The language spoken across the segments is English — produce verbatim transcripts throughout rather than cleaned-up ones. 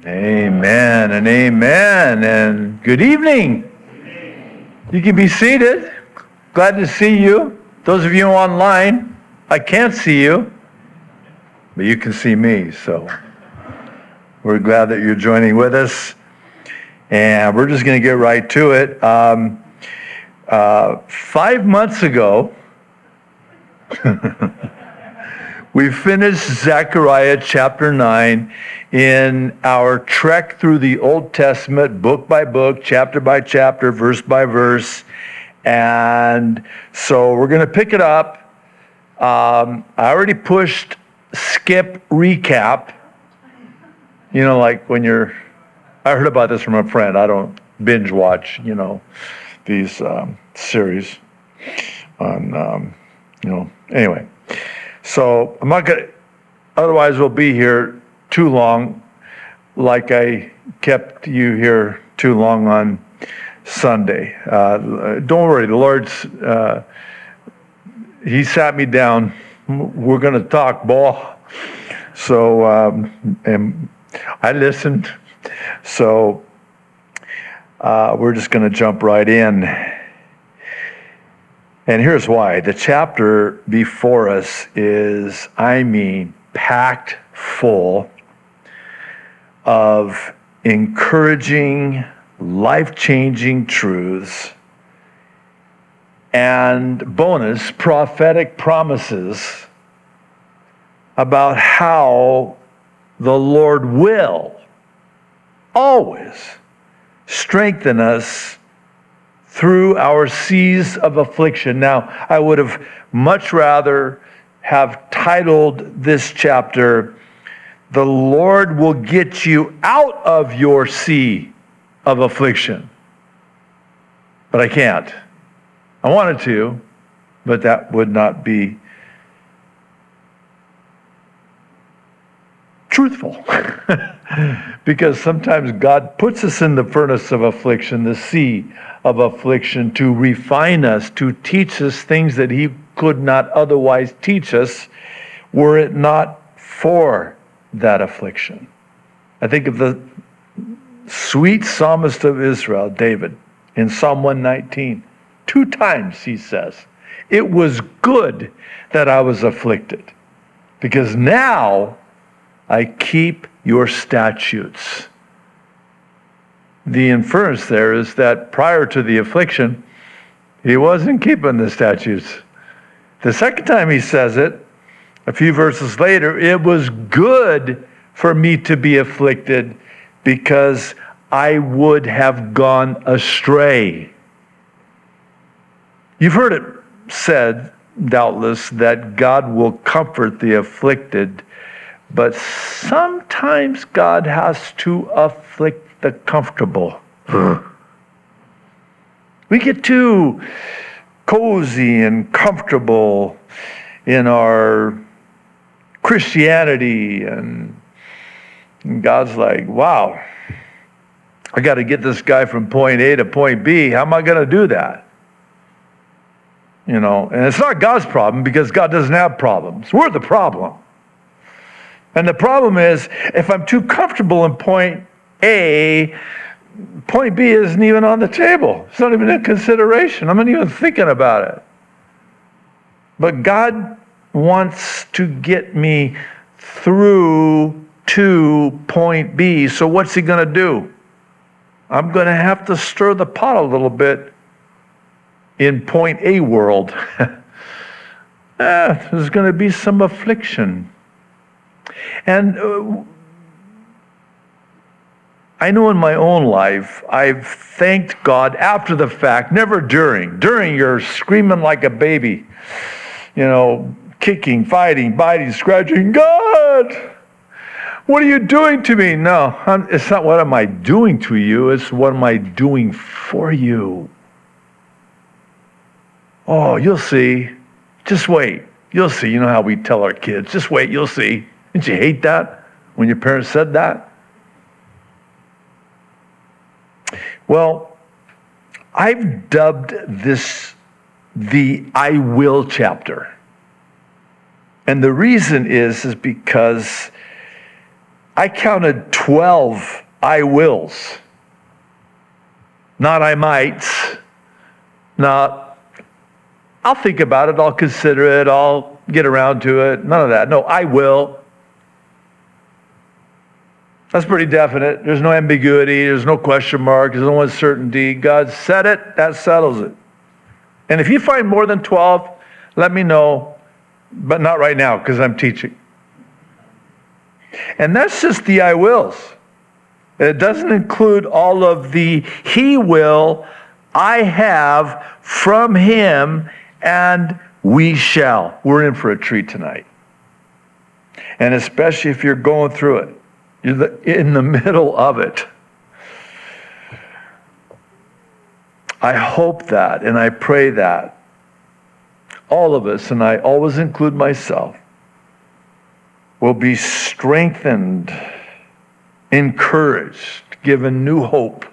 Amen and amen and good evening. You can be seated. Glad to see you. Those of you online, I can't see you, but you can see me. So we're glad that you're joining with us. And we're just going to get right to it. Um, uh, five months ago, we finished Zechariah chapter nine in our trek through the Old Testament, book by book, chapter by chapter, verse by verse. And so we're going to pick it up. Um, I already pushed skip recap. You know, like when you're, I heard about this from a friend. I don't binge watch, you know, these um, series on, um, you know, anyway. So I'm not going to, otherwise we'll be here too long, like I kept you here too long on Sunday. Uh, don't worry, the Lord's, uh, he sat me down. We're going to talk ball. So, um, and I listened. So uh, we're just going to jump right in. And here's why. The chapter before us is, I mean, packed full of encouraging, life-changing truths and bonus prophetic promises about how the Lord will always strengthen us through our seas of affliction. Now, I would have much rather have titled this chapter, "The Lord will get you out of your sea of affliction." But I can't. I wanted to, but that would not be truthful. Because sometimes God puts us in the furnace of affliction, the sea of affliction, to refine us, to teach us things that he could not otherwise teach us were it not for that affliction. I think of the sweet psalmist of Israel, David, in Psalm one nineteen. Two times he says, "It was good that I was afflicted, because now I keep your statutes." The inference there is that prior to the affliction, he wasn't keeping the statutes. The second time he says it, a few verses later, "It was good for me to be afflicted, because I would have gone astray." You've heard it said, doubtless, that God will comfort the afflicted, but sometimes God has to afflict the comfortable. We get too cozy and comfortable in our Christianity, and God's like, wow, I got to get this guy from point A to point B. How am I going to do that? You know, and it's not God's problem, because God doesn't have problems. We're the problem. And the problem is, if I'm too comfortable in point A, point B isn't even on the table. It's not even in consideration. I'm not even thinking about it. But God wants to get me through to point B. So what's he going to do? I'm going to have to stir the pot a little bit in point A world. ah, there's going to be some affliction. And uh, I know in my own life, I've thanked God after the fact, never during. During, you're screaming like a baby, you know, kicking, fighting, biting, scratching. God, what are you doing to me? No, I'm, it's not what am I doing to you. It's what am I doing for you. Oh, you'll see. Just wait. You'll see. You know how we tell our kids, just wait, you'll see. Didn't you hate that when your parents said that? Well, I've dubbed this the I will chapter. And the reason is, is because I counted twelve I wills. Not I mights. Not, I'll think about it, I'll consider it, I'll get around to it. None of that. No, I will. That's pretty definite. There's no ambiguity. There's no question mark. There's no uncertainty. God said it. That settles it. And if you find more than twelve, let me know. But not right now because I'm teaching. And that's just the I wills. It doesn't include all of the he will, I have, from him, and we shall. We're in for a treat tonight. And especially if you're going through it. You're in the middle of it. I hope that and I pray that all of us, and I always include myself, will be strengthened, encouraged, given new hope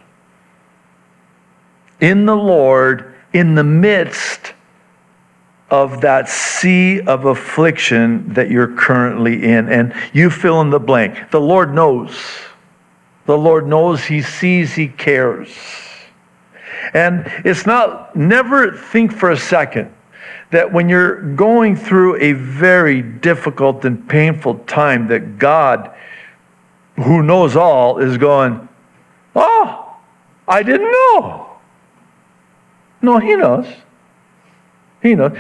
in the Lord in the midst of that sea of affliction that you're currently in. And you fill in the blank. The Lord knows. The Lord knows. He sees. He cares. And it's not, never think for a second that when you're going through a very difficult and painful time that God, who knows all, is going, oh, I didn't know. No, he knows. He knows.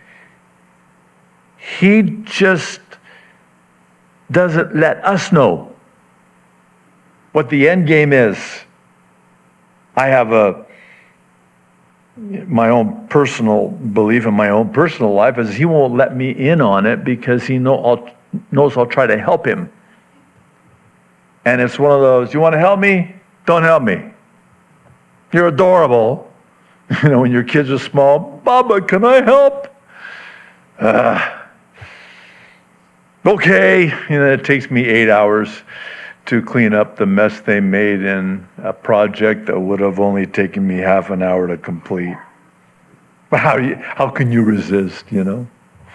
He just doesn't let us know what the end game is. I have a my own personal belief in my own personal life is he won't let me in on it because he know I'll, knows I'll try to help him. And it's one of those, you want to help me? Don't help me. You're adorable. You know, when your kids are small, Baba, can I help? Uh, okay. You know, it takes me eight hours to clean up the mess they made in a project that would have only taken me half an hour to complete. How, you, how can you resist, you know?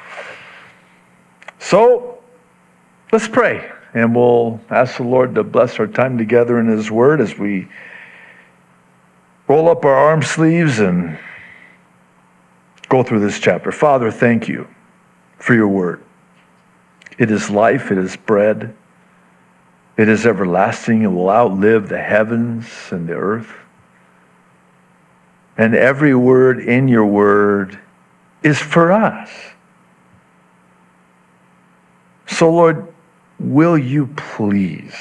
So, let's pray. And we'll ask the Lord to bless our time together in his word as we roll up our arm sleeves and go through this chapter. Father, thank you for your word. It is life, it is bread, it is everlasting, it will outlive the heavens and the earth. And every word in your word is for us. So, Lord, will you please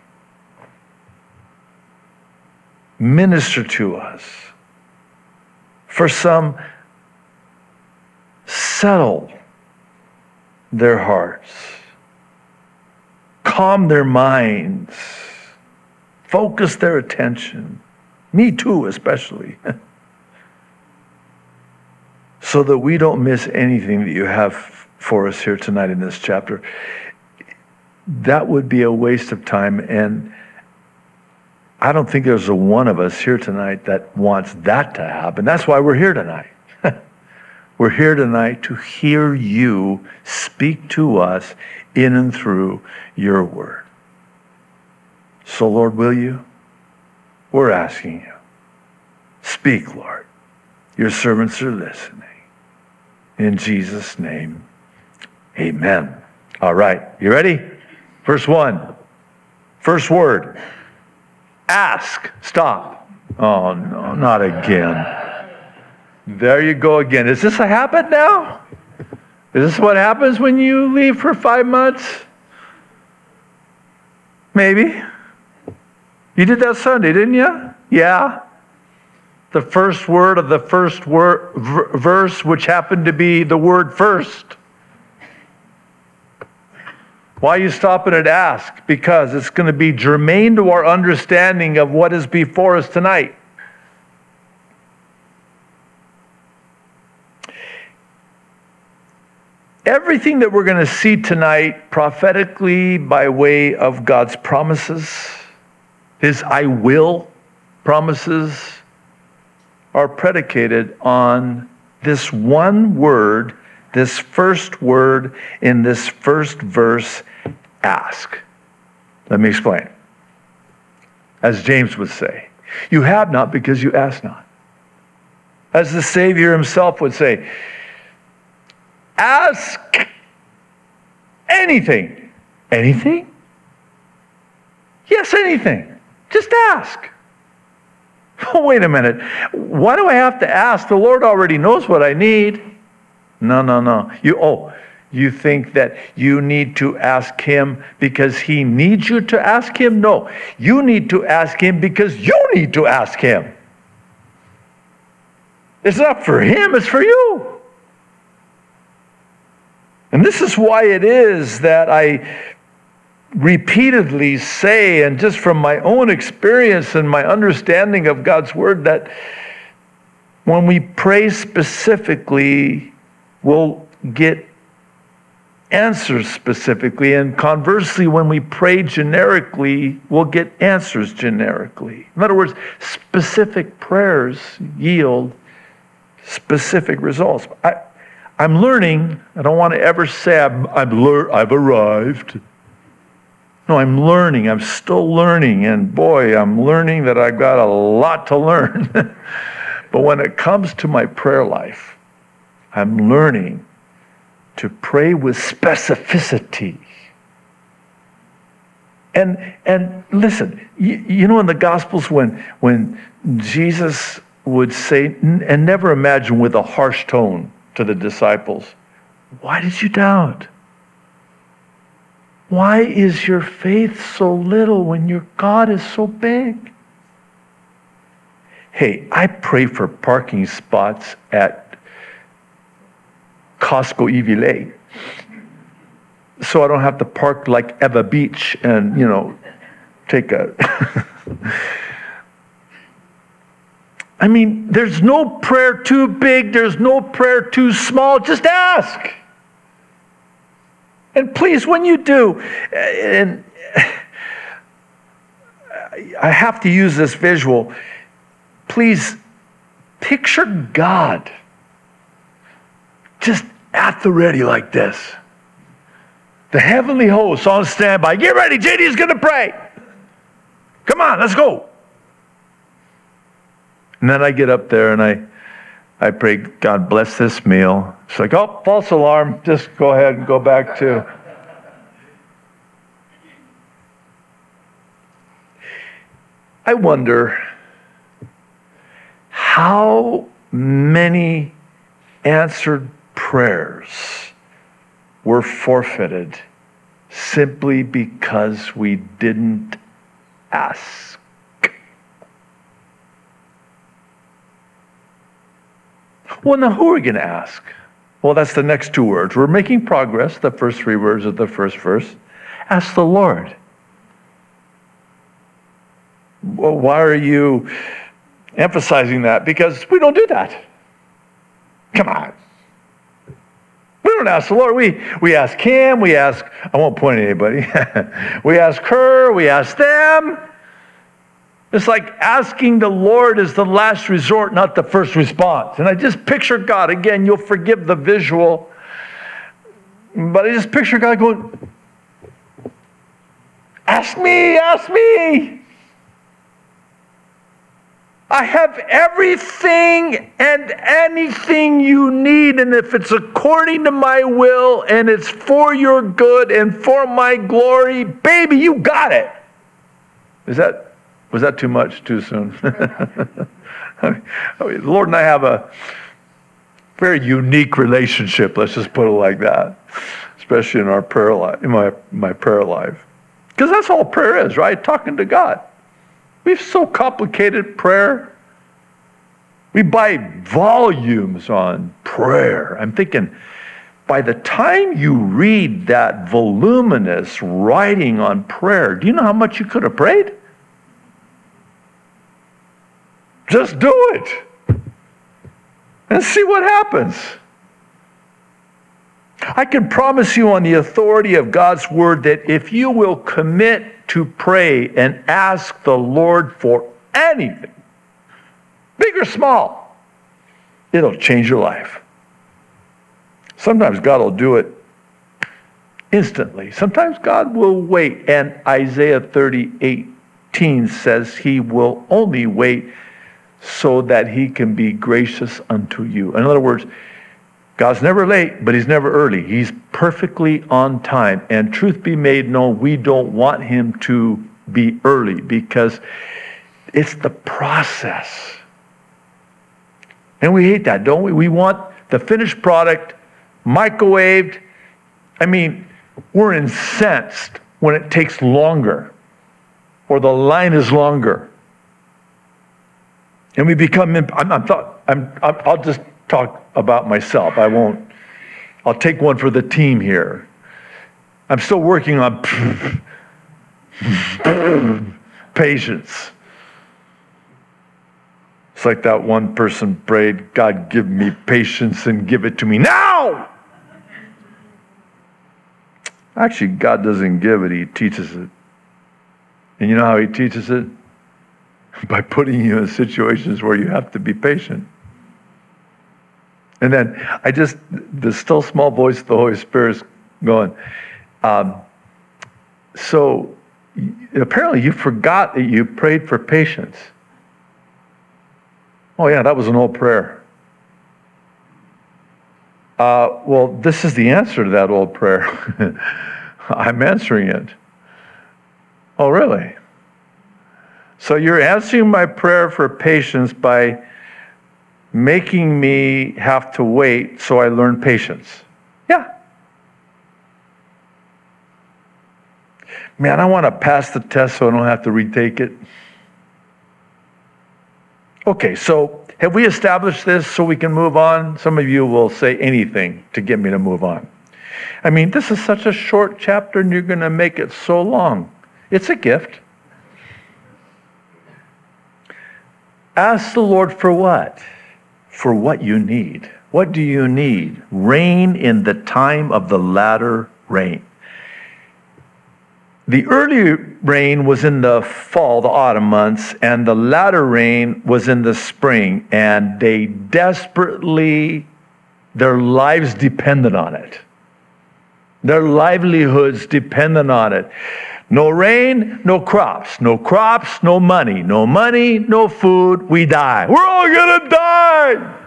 minister to us? For some, settle their hearts. Calm their minds. Focus their attention. Me too, especially. So that we don't miss anything that you have for us here tonight in this chapter. That would be a waste of time, and I don't think there's a one of us here tonight that wants that to happen. That's why we're here tonight. We're here tonight to hear you speak to us in and through your word. So, Lord, will you? We're asking you. Speak, Lord. Your servants are listening. In Jesus' name, amen. All right, you ready? Verse one. First word. Ask. Stop. Oh, no, not again. There you go again. Is this a habit now? Is this what happens when you leave for five months? Maybe. You did that Sunday, didn't you? Yeah. The first word of the first word, v- verse, which happened to be the word first. Why are you stopping at ask? Because it's going to be germane to our understanding of what is before us tonight. Everything that we're going to see tonight prophetically by way of God's promises, his I will promises, are predicated on this one word, this first word in this first verse, ask. Let me explain. as James would say. You have not because you ask not. As the Savior himself would say, ask anything. Anything? Yes, anything. Just ask. Oh, wait a minute. Why do I have to ask? The Lord already knows what I need. No, no, no. You, oh, you think that you need to ask him because he needs you to ask him? No. You need to ask him because you need to ask him. It's not for him, it's for you. And this is why it is that I repeatedly say, and just from my own experience and my understanding of God's Word, that when we pray specifically, we'll get answers specifically. And conversely, when we pray generically, we'll get answers generically. In other words, specific prayers yield specific results. I, I'm learning. I don't want to ever say I'm, I'm lear- I've arrived. No, I'm learning. I'm still learning. And boy, I'm learning that I've got a lot to learn. But when it comes to my prayer life, I'm learning to pray with specificity. And and listen, you, you know in the Gospels when, when Jesus would say, and never imagine with a harsh tone to the disciples, why did you doubt? Why is your faith so little when your God is so big? Hey, I pray for parking spots at Costco Evie Lake so I don't have to park like Eva Beach and, you know, take a... I mean, there's no prayer too big. There's no prayer too small. Just ask. And please, when you do, and I have to use this visual, please picture God just at the ready like this. The heavenly host on standby. Get ready, J D's going to pray. Come on, let's go. And then I get up there and I, I pray, God bless this meal. It's like, oh, false alarm. Just go ahead and go back to. I wonder how many answered prayers were forfeited simply because we didn't ask. Well, now who are we going to ask? Well, that's the next two words. We're making progress, the first three words of the first verse. Ask the Lord. Well, why are you emphasizing that? Because we don't do that. Come on. We don't ask the Lord. We, we ask him. We ask, I won't point at anybody. We ask her. We ask them. It's like asking the Lord is the last resort, not the first response. And I just picture God. Again, you'll forgive the visual. But I just picture God going, ask me, ask me. I have everything and anything you need. And if it's according to my will and it's for your good and for my glory, baby, you got it. Is that... Was that too much, too soon? I mean, the Lord and I have a very unique relationship, let's just put it like that, especially in our prayer life, in my, my prayer life. Because that's all prayer is, right? Talking to God. We've so complicated prayer. We buy volumes on prayer. I'm thinking, by the time you read that voluminous writing on prayer, do you know how much you could have prayed? Just do it and see what happens. I can promise you on the authority of God's word that if you will commit to pray and ask the Lord for anything, big or small, it'll change your life. Sometimes God will do it instantly. Sometimes God will wait. And Isaiah thirty-eight eighteen says he will only wait so that he can be gracious unto you. In other words, God's never late, but he's never early. He's perfectly on time. And truth be made known, we don't want him to be early because it's the process. And we hate that, don't we? We want the finished product microwaved. I mean, we're incensed when it takes longer or the line is longer. And we become, I'm, I'm, thought, I'm, I'll just talk about myself. I won't, I'll take one for the team here. I'm still working on patience. It's like that one person prayed, God, give me patience and give it to me now. Actually, God doesn't give it, he teaches it. And you know how he teaches it? By putting you in situations where you have to be patient. And then I just, the still small voice of the Holy Spirit is going, um, so apparently you forgot that you prayed for patience. Oh yeah, that was an old prayer. Uh, well, this is the answer to that old prayer. I'm answering it. Oh, really? So you're answering my prayer for patience by making me have to wait so I learn patience. Yeah. Man, I want to pass the test so I don't have to retake it. Okay, so have we established this so we can move on? Some of you will say anything to get me to move on. I mean, this is such a short chapter and you're going to make it so long. It's a gift. Ask the Lord for what? For what you need. What do you need? Rain in the time of the latter rain. The early rain was in the fall, the autumn months, and the latter rain was in the spring, and they desperately, their lives depended on it. Their livelihoods depended on it. No rain, no crops. No crops, no money. No money, no food, we die. We're all gonna die!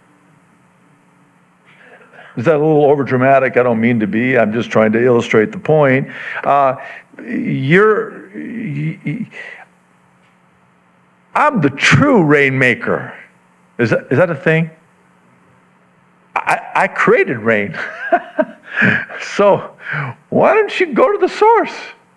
Is that a little overdramatic? I don't mean to be. I'm just trying to illustrate the point. Uh, you're, I'm the true rainmaker. Is that, is that a thing? I, I created rain. So why don't you go to the source?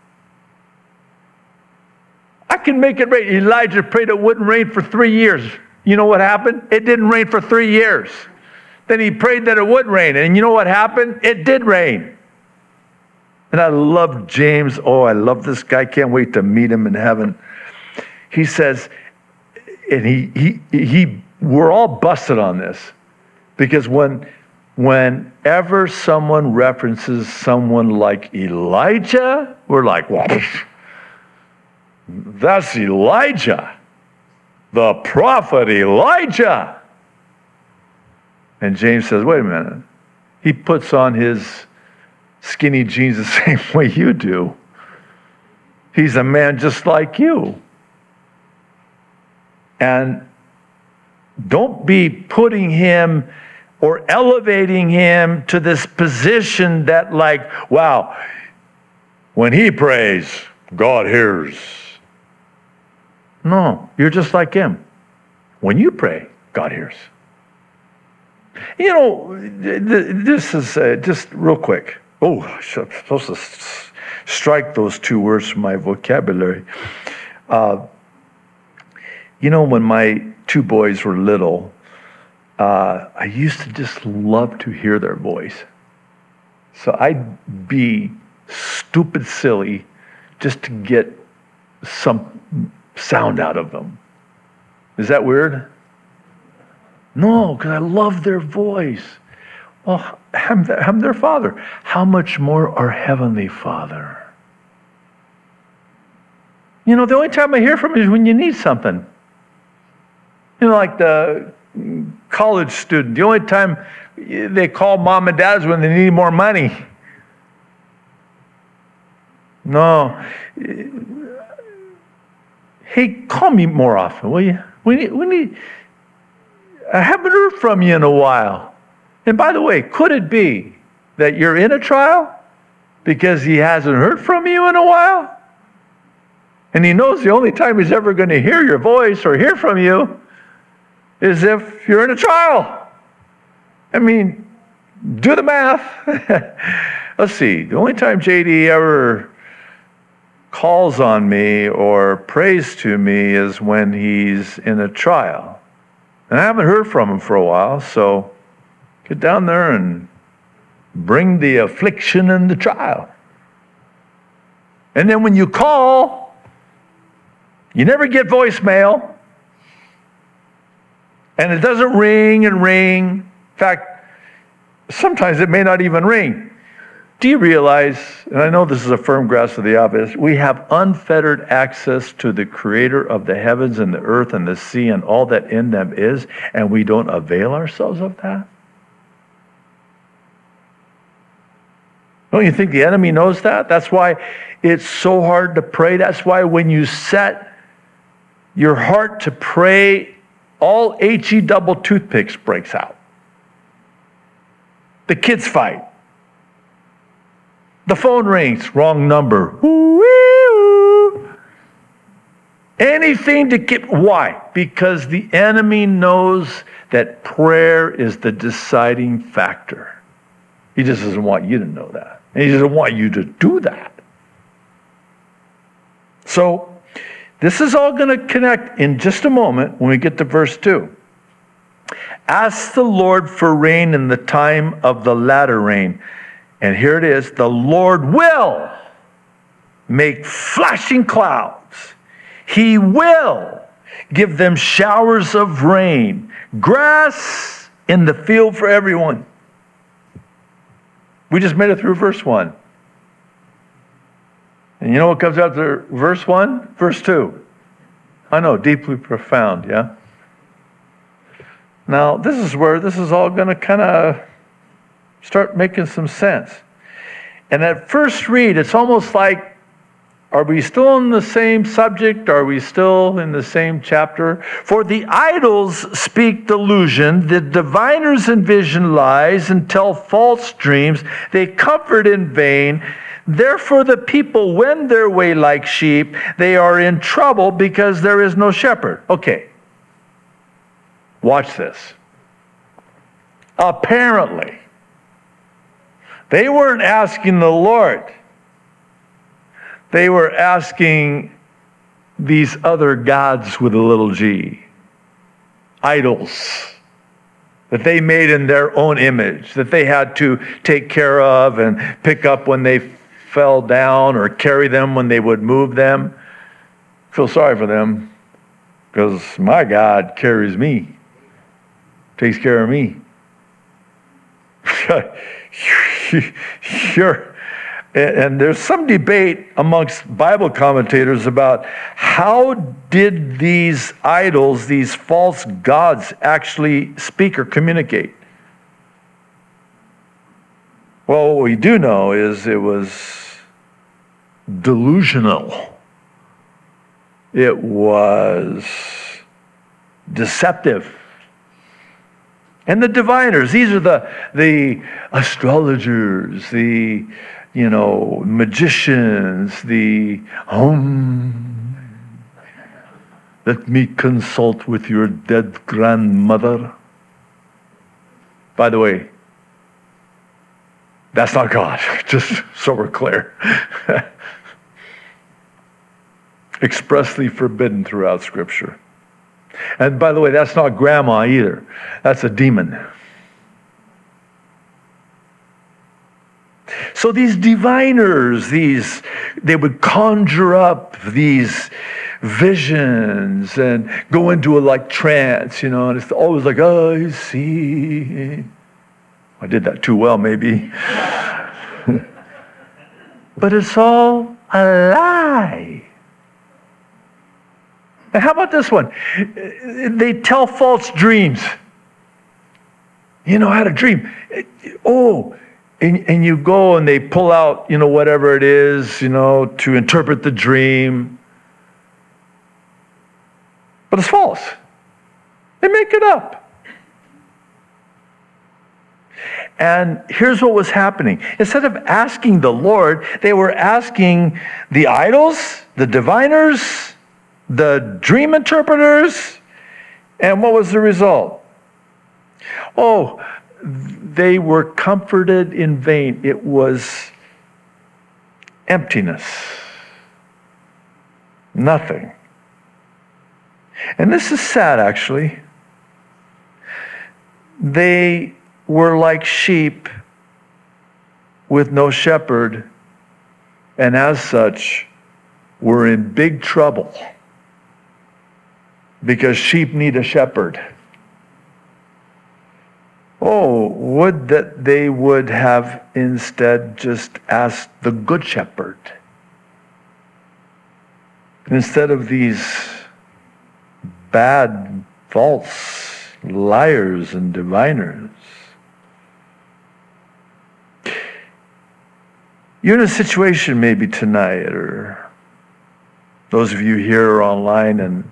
I can make it rain. Elijah prayed it wouldn't rain for three years. You know what happened? It didn't rain for three years. Then he prayed that it would rain. And you know what happened? It did rain. And I love James. Oh, I love this guy. Can't wait to meet him in heaven. He says, and he he he we're all busted on this. Because when whenever someone references someone like Elijah, we're like, well, that's Elijah. The prophet Elijah. And James says, wait a minute. He puts on his skinny jeans the same way you do. He's a man just like you. And don't be putting him or elevating him to this position that like, wow, when he prays, God hears. No, you're just like him. When you pray, God hears. You know, this is uh, just real quick. Oh, I'm supposed to strike those two words from my vocabulary. Uh, you know, when my two boys were little, uh, I used to just love to hear their voice. So I'd be stupid silly just to get some sound out of them. Is that weird? No, because I love their voice. Well, I'm, the, I'm their father. How much more our Heavenly Father? You know, the only time I hear from him is when you need something. You know, like the college student. The only time they call mom and dad is when they need more money. No. hey, call me more often, will you? We need, we need, I haven't heard from you in a while. And by the way, could it be that you're in a trial because he hasn't heard from you in a while? And he knows the only time he's ever going to hear your voice or hear from you is if you're in a trial. I mean, do the math. Let's see. The only time J D ever calls on me or prays to me is when he's in a trial. And I haven't heard from him for a while, so get down there and bring the affliction and the trial. And then when you call, you never get voicemail. And it doesn't ring and ring. In fact, sometimes it may not even ring. Do you realize, and I know this is a firm grasp of the obvious, we have unfettered access to the creator of the heavens and the earth and the sea and all that in them is, and we don't avail ourselves of that? Don't you think the enemy knows that? That's why it's so hard to pray. That's why when you set your heart to pray, all H E double toothpicks breaks out. The kids fight. The phone rings, wrong number. Ooh-wee-oo. Anything to keep, why? Because the enemy knows that prayer is the deciding factor. He just doesn't want you to know that. And he doesn't want you to do that. So, this is all going to connect in just a moment when we get to verse two. Ask the Lord for rain in the time of the latter rain. And here it is, the Lord will make flashing clouds. He will give them showers of rain, grass in the field for everyone. We just made it through verse one. And you know what comes after verse one? Verse two. I know, deeply profound, yeah? Now, this is where this is all going to kind of start making some sense. And at first read, it's almost like, are we still on the same subject? Are we still in the same chapter? For the idols speak delusion, the diviners envision lies and tell false dreams. They comfort in vain. Therefore the people wend their way like sheep. They are in trouble because there is no shepherd. Okay. Watch this. Apparently, they weren't asking the Lord. They were asking these other gods with a little g. Idols that they made in their own image, that they had to take care of and pick up when they fell down or carry them when they would move them. I feel sorry for them because my God carries me, takes care of me. Sure. And there's some debate amongst Bible commentators about how did these idols, these false gods, actually speak or communicate? Well, what we do know is it was delusional. It was deceptive. And the diviners, these are the, the astrologers, the, you know, magicians, the, um, let me consult with your dead grandmother. By the way, that's not God, just so we're clear. Expressly forbidden throughout Scripture. And by the way, that's not grandma either. That's a demon. So these diviners, these, they would conjure up these visions and go into a like trance, you know, and it's always like, oh, I see. I did that too well, maybe. But it's all a lie. And how about this one? They tell false dreams. You know, I had a dream. Oh, and, and you go and they pull out, you know, whatever it is, you know, to interpret the dream. But it's false. They make it up. And here's what was happening. Instead of asking the Lord, they were asking the idols, the diviners, the dream interpreters. And what was the result? Oh, they were comforted in vain. It was emptiness. Nothing. And this is sad, actually. They were like sheep with no shepherd, and as such, were in big trouble because sheep need a shepherd. Oh, would that they would have instead just asked the good shepherd instead of these bad, false liars and diviners. You're in a situation maybe tonight, or those of you here or online, and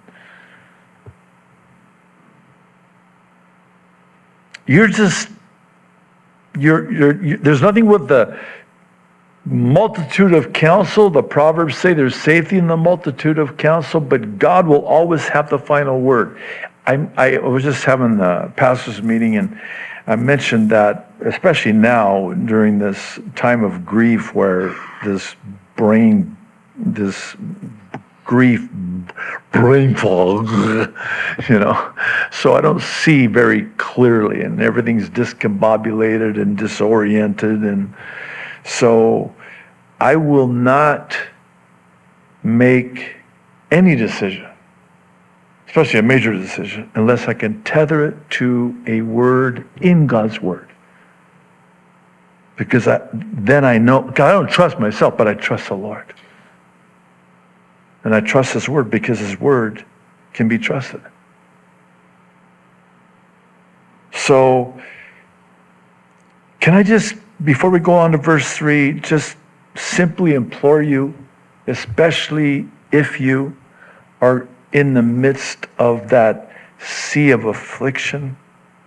you're just, you're, you're, you, there's nothing with the multitude of counsel. The Proverbs say there's safety in the multitude of counsel, but God will always have the final word. I, I was just having a pastor's meeting, and I mentioned that, especially now during this time of grief where this brain, this grief, brain fog, you know, so I don't see very clearly, and everything's discombobulated and disoriented, and so I will not make any decision, especially a major decision, unless I can tether it to a word in God's word. Because I, then I know, God, I don't trust myself, but I trust the Lord. And I trust His word because His word can be trusted. So, can I just, before we go on to verse three, just simply implore you, especially if you are in the midst of that sea of affliction,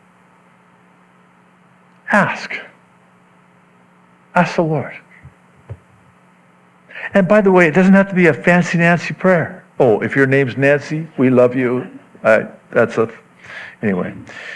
ask. Ask the Lord. And by the way, it doesn't have to be a fancy Nancy prayer. Oh, if your name's Nancy, we love you. Uh, that's a, anyway.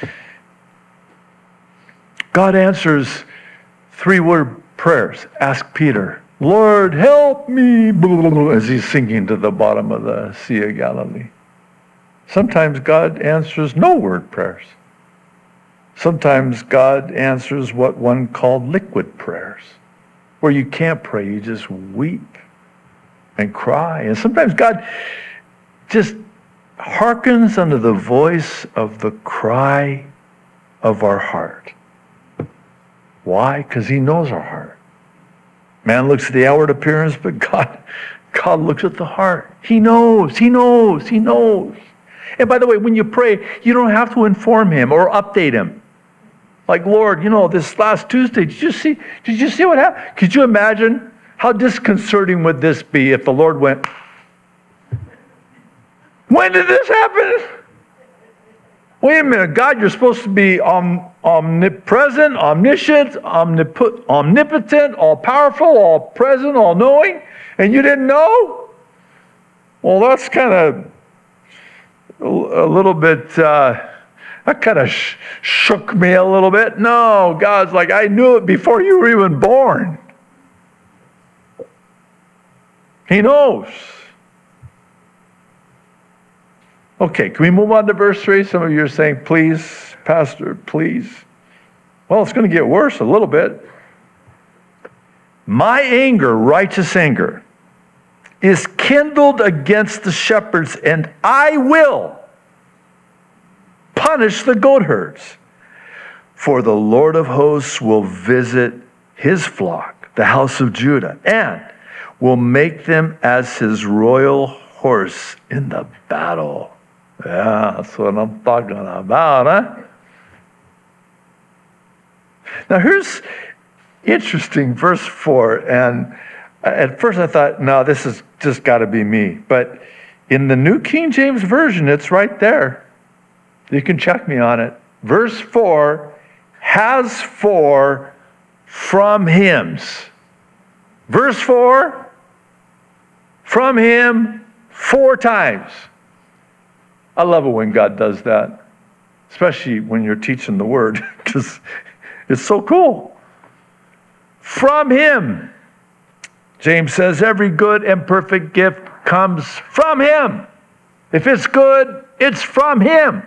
God answers three-word prayers. Ask Peter, Lord, help me, as he's sinking to the bottom of the Sea of Galilee. Sometimes God answers no-word prayers. Sometimes God answers what one called liquid prayers, where you can't pray, you just weep and cry. And sometimes God just hearkens unto the voice of the cry of our heart. Why? Because He knows our heart. Man looks at the outward appearance, but God, God looks at the heart. He knows, He knows, He knows. And by the way, when you pray, you don't have to inform Him or update Him. Like, Lord, you know, this last Tuesday, did you see, did you see what happened? Could you imagine how disconcerting would this be if the Lord went, when did this happen? Wait a minute, God, you're supposed to be om- omnipresent, omniscient, omnip- omnipotent, all-powerful, all-present, all-knowing, and you didn't know? Well, that's kind of a little bit, uh, that kind of sh- shook me a little bit. No, God's like, I knew it before you were even born. He knows. Okay, can we move on to verse three? Some of you are saying, please, Pastor, please. Well, it's going to get worse a little bit. My anger, righteous anger, is kindled against the shepherds, and I will punish the goat herds. For the Lord of hosts will visit His flock, the house of Judah, and will make them as His royal horse in the battle. Yeah, that's what I'm talking about, huh? Now here's interesting, verse four, and at first I thought, no, this has just got to be me. But In the New King James Version, it's right there. You can check me on it. Verse four has four from hymns. Verse four, from him four times. I love it when God does that, especially when you're teaching the word, because it's so cool. From him. James says every good and perfect gift comes from him. If it's good, it's from him.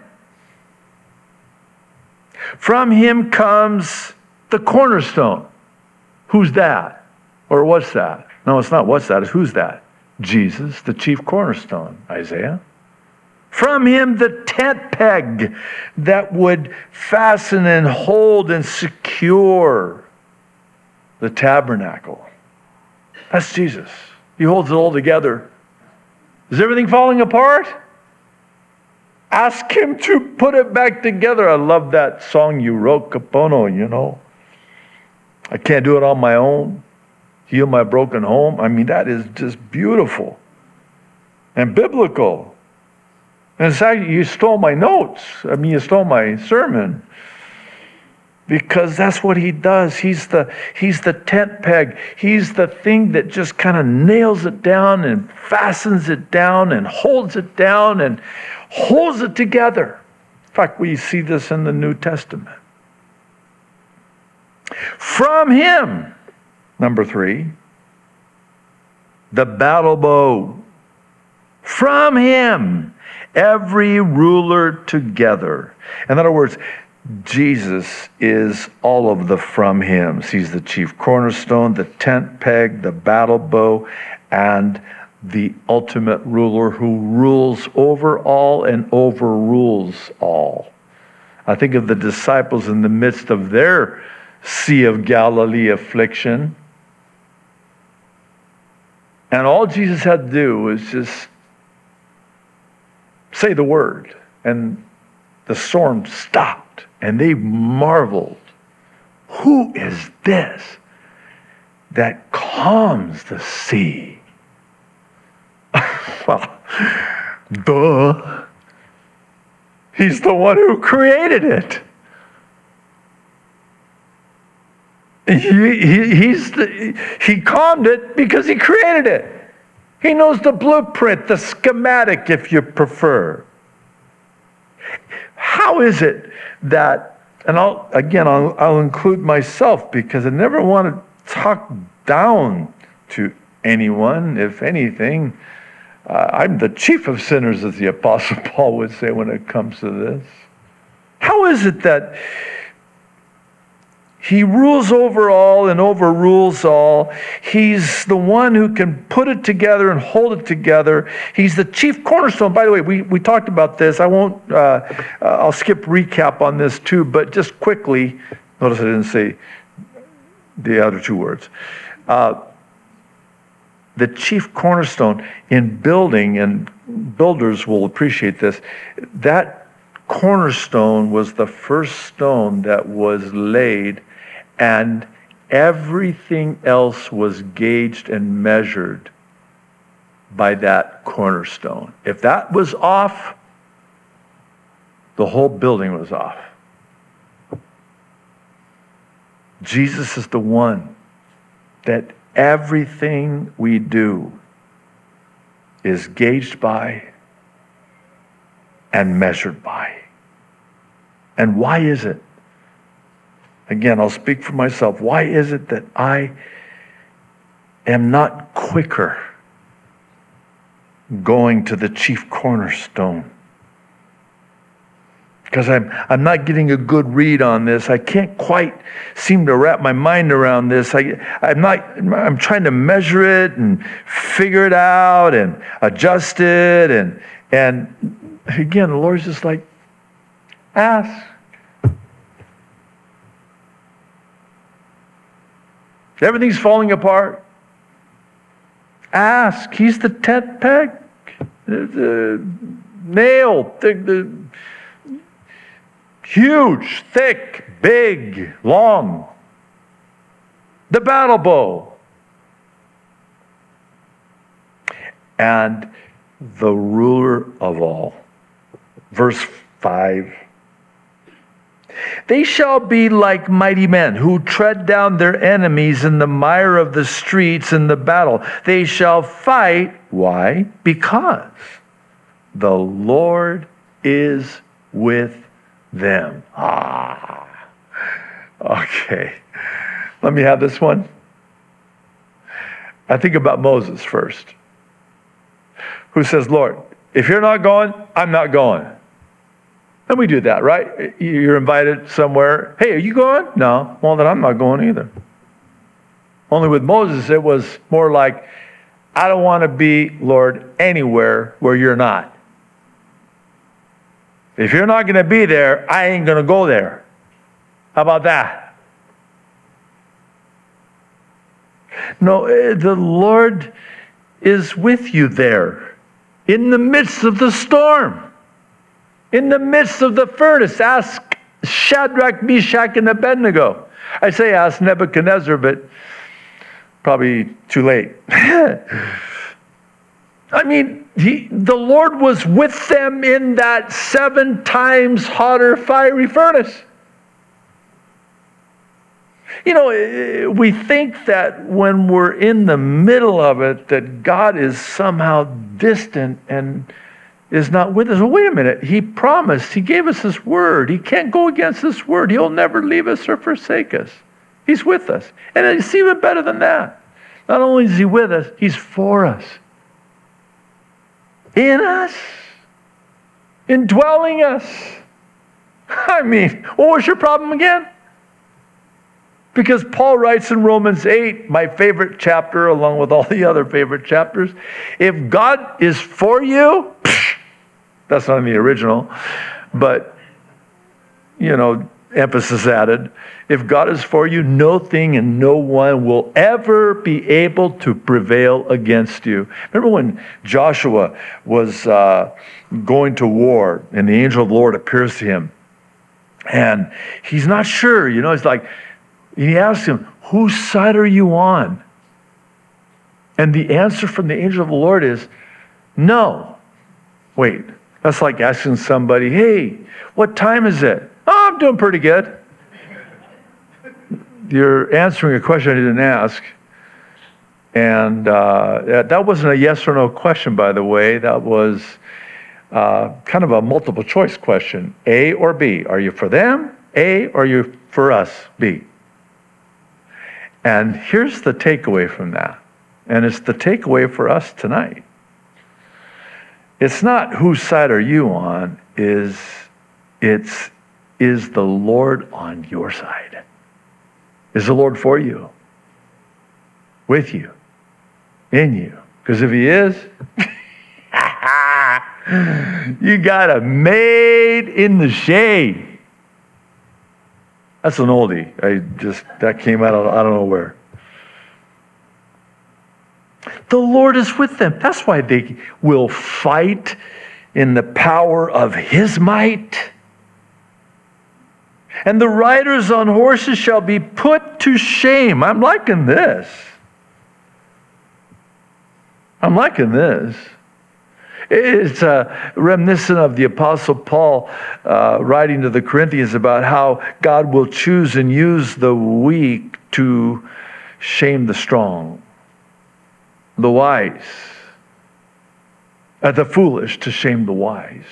From him comes the cornerstone. Who's that? Or what's that? No, it's not what's that. It's who's that? Jesus, the chief cornerstone, Isaiah. From him, the tent peg that would fasten and hold and secure the tabernacle. That's Jesus. He holds it all together. Is everything falling apart? Ask him to put it back together. I love that song you wrote, Capono, you know. I can't do it on my own. Heal my broken home. I mean, that is just beautiful and biblical. And in fact, you stole my notes. I mean, you stole my sermon. Because that's what he does. He's the, he's the tent peg. He's the thing that just kind of nails it down and fastens it down and holds it down and holds it together. In fact, we see this in the New Testament. From him, number three, the battle bow. From him, every ruler together. In other words, Jesus is all of the from hims. He's the chief cornerstone, the tent peg, the battle bow, and the ultimate ruler who rules over all and overrules all. I think of the disciples in the midst of their Sea of Galilee affliction. And all Jesus had to do was just say the word, and the storm stopped. And they marveled, who is this that calms the sea? Well, duh. He's the one who created it. He, he, he's the, he calmed it because he created it. He knows the blueprint, the schematic, if you prefer. How is it that, and I'll again, I'll, I'll include myself because I never want to talk down to anyone. If anything, uh, I'm the chief of sinners, as the Apostle Paul would say when it comes to this. How is it that he rules over all and overrules all? He's the one who can put it together and hold it together. He's the chief cornerstone. By the way, we, we talked about this. I won't, uh, uh, I'll skip recap on this too, but just quickly, notice I didn't say the other two words. Uh, the chief cornerstone in building, and builders will appreciate this, that cornerstone was the first stone that was laid, and everything else was gauged and measured by that cornerstone. If that was off, the whole building was off. Jesus is the one that everything we do is gauged by and measured by. And why is it? Again, I'll speak for myself. Why is it that I am not quicker going to the chief cornerstone? Because I'm I'm not getting a good read on this. I can't quite seem to wrap my mind around this. I I'm not I'm trying to measure it and figure it out and adjust it, and and again, the Lord's just like, ask. Everything's falling apart. Ask. He's the tent peg, the, the nail, the, the huge, thick, big, long. The battle bow. And the ruler of all. Verse five. They shall be like mighty men who tread down their enemies in the mire of the streets in the battle. They shall fight. Why? Because the Lord is with them. Ah. Okay. Let me have this one. I think about Moses first, who says, Lord, if you're not going, I'm not going. And we do that, right? You're invited somewhere. Hey, are you going? No. Well, then I'm not going either. Only with Moses, it was more like, I don't want to be, Lord, anywhere where you're not. If you're not going to be there, I ain't going to go there. How about that? No, the Lord is with you there in the midst of the storm, in the midst of the furnace. Ask Shadrach, Meshach, and Abednego. I say ask Nebuchadnezzar, but probably too late. I mean, he, the Lord was with them in that seven times hotter fiery furnace. You know, we think that when we're in the middle of it, that God is somehow distant and is not with us. Well, wait a minute. He promised. He gave us His word. He can't go against this word. He'll never leave us or forsake us. He's with us. And it's even better than that. Not only is He with us, He's for us. In us. Indwelling us. I mean, what was your problem again? Because Paul writes in Romans eight, my favorite chapter, along with all the other favorite chapters, if God is for you, that's not in the original, but, you know, emphasis added, if God is for you, no thing and no one will ever be able to prevail against you. Remember when Joshua was uh, going to war and the angel of the Lord appears to him, and he's not sure, you know, he's like, and he asks him, whose side are you on? And the answer from the angel of the Lord is, no. Wait, that's like asking somebody, hey, what time is it? Oh, I'm doing pretty good. You're answering a question I didn't ask. And uh, that wasn't a yes or no question, by the way. That was uh, kind of a multiple choice question. A or B? Are you for them? A, or are you for us? B. And here's the takeaway from that. And it's the takeaway for us tonight. It's not whose side are you on, is it's is the Lord on your side? Is the Lord for you? With you? In you? Because if He is, you got a maid in the shade. That's an oldie. I just, that came out of, I don't know where. The Lord is with them. That's why they will fight in the power of His might. And the riders on horses shall be put to shame. I'm liking this. I'm liking this. It's uh, reminiscent of the Apostle Paul uh, writing to the Corinthians about how God will choose and use the weak to shame the strong, the wise, uh, the foolish to shame the wise.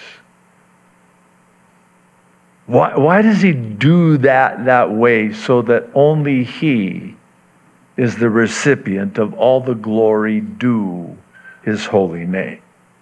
Why, why does He do that that way? So that only He is the recipient of all the glory due His holy name.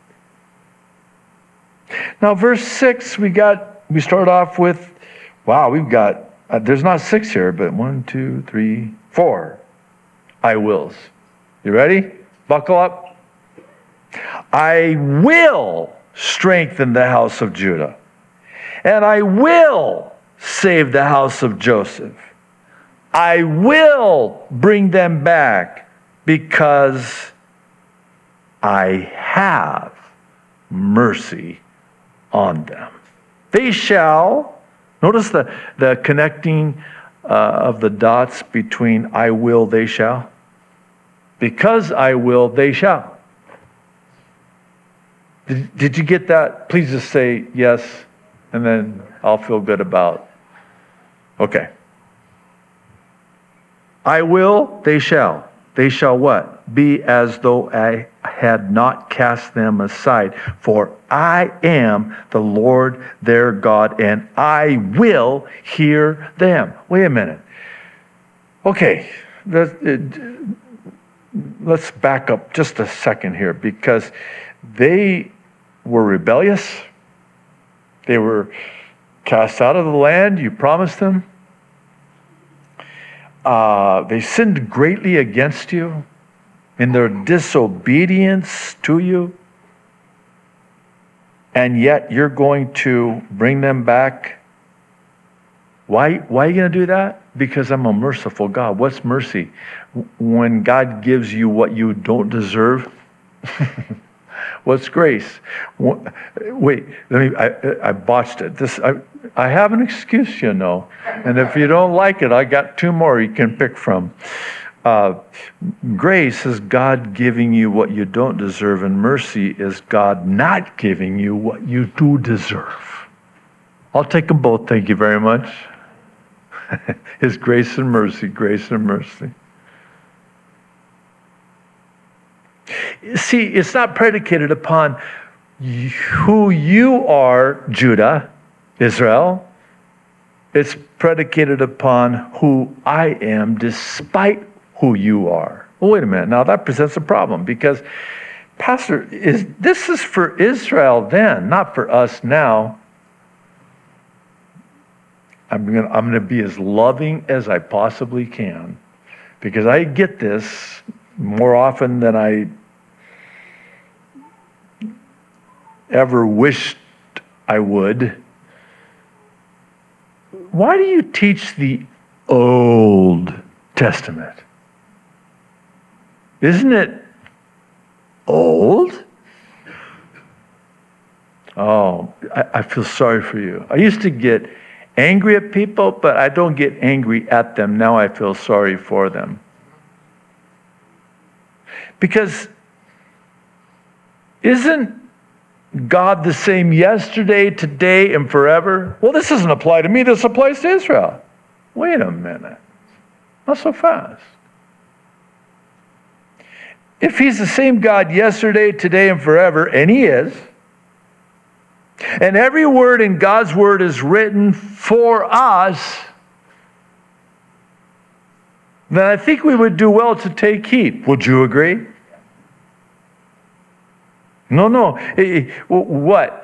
Now, verse six, we got, we start off with, wow, we've got, uh, there's not six here, but one, two, three, four I wills. You ready? Buckle up. I will strengthen the house of Judah, and I will save the house of Joseph. I will bring them back because I have mercy on them. They shall, notice the, the connecting uh, of the dots between I will, they shall. Because I will, they shall. Did, did you get that? Please just say yes, and then I'll feel good about. Okay. I will, they shall. They shall what? Be as though I had not cast them aside. For I am the Lord their God, and I will hear them. Wait a minute. Okay, let's, let's back up just a second here, because they were rebellious. They were cast out of the land you promised them. Uh, they sinned greatly against you in their disobedience to you. And yet you're going to bring them back. Why, why are you going to do that? Because I'm a merciful God. What's mercy? When God gives you what you don't deserve. What's grace? Wait, let me. I, I botched it. This I, I have an excuse, you know, and if you don't like it, I got two more you can pick from. Uh, grace is God giving you what you don't deserve, and mercy is God not giving you what you do deserve. I'll take them both. Thank you very much. His grace and mercy, grace and mercy. See, it's not predicated upon who you are, Judah, Israel. It's predicated upon who I am, despite who you are. Well, wait a minute. Now that presents a problem, because, Pastor, is this is for Israel then, not for us now. I'm going I'm going to be as loving as I possibly can, because I get this more often than I ever wished I would. Why do you teach the Old Testament? Isn't it old? Oh, I, I feel sorry for you. I used to get angry at people, but I don't get angry at them. Now I feel sorry for them. Because isn't God the same yesterday, today, and forever? Well, this doesn't apply to me. This applies to Israel. Wait a minute. Not so fast. If he's the same God yesterday, today, and forever, and he is, and every word in God's word is written for us, then I think we would do well to take heed. Would you agree? No, no. What?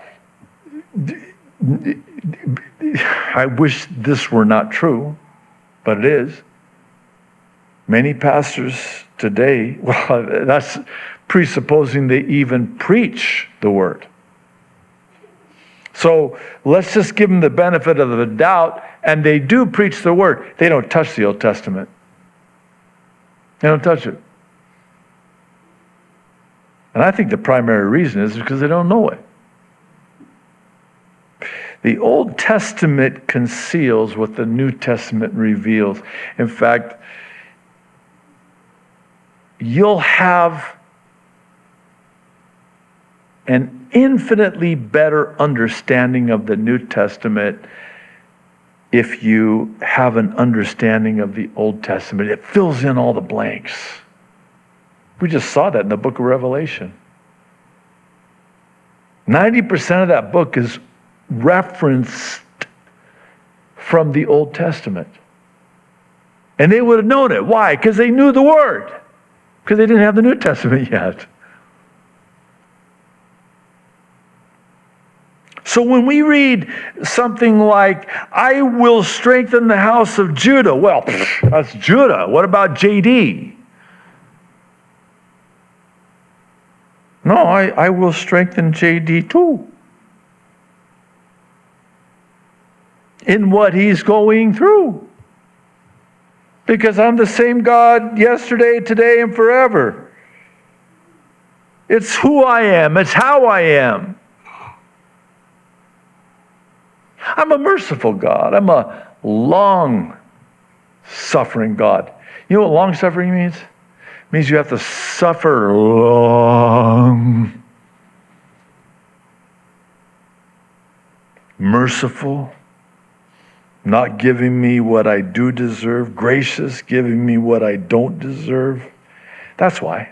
I wish this were not true, but it is. Many pastors today, well, that's presupposing they even preach the word. So let's just give them the benefit of the doubt, and they do preach the word. They don't touch the Old Testament. They don't touch it. And I think the primary reason is because they don't know it. The Old Testament conceals what the New Testament reveals. In fact, you'll have an infinitely better understanding of the New Testament if you have an understanding of the Old Testament. It fills in all the blanks. We just saw that in the book of Revelation. ninety percent of that book is referenced from the Old Testament. And they would have known it. Why? Because they knew the Word. Because they didn't have the New Testament yet. So when we read something like, I will strengthen the house of Judah. Well, that's Judah. What about J D? No, I, I will strengthen J D too. In what he's going through. Because I'm the same God yesterday, today, and forever. It's who I am. It's how I am. I'm a merciful God. I'm a long-suffering God. You know what long-suffering means? It means you have to suffer long. merciful, not giving me what I do deserve, gracious, giving me what I don't deserve. That's why.